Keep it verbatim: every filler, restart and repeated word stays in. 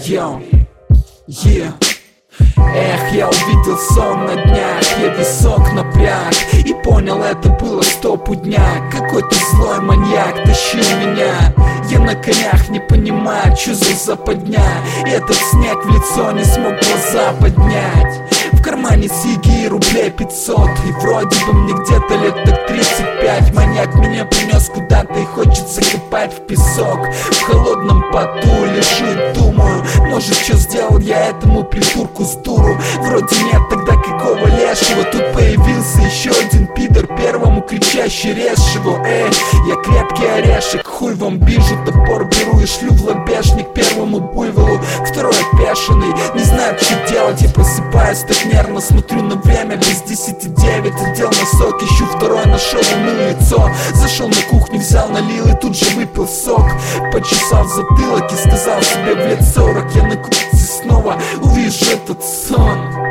Йоу, yeah. Эх, я увидел сон на днях, я висок напряг и понял, это было стопудняк. Какой-то злой маньяк тащил меня. Я на конях не понимаю, чё за западня. Этот снег в лицо не смог глаза поднять. В кармане сиги и рублей пятьсот. И вроде бы мне где-то лет так тридцать пять. Маньяк меня принес куда-то и хочется копать в песок. В холодном поту лежит, думаю, может, что сделал я этому придурку с дуру? Вроде нет, тогда какого лешего? Тут появился еще один пидор, первому кричащий режь его. Эй, я крепкий орешек, хуй вам бижу, топор беру и шлю в лобешник первому буйволу. Второй опешенный, не знаю, что делать, я просыпаюсь так нервно, смотрю на время, без десяти девять. Одел носок, ищу второй, нашел, умыл лицо. Зашел на кухню, взял, налил и тут же выпил сок. Почесал затылок и сказал себе в лет сорок: я на кухне снова увижу этот сон.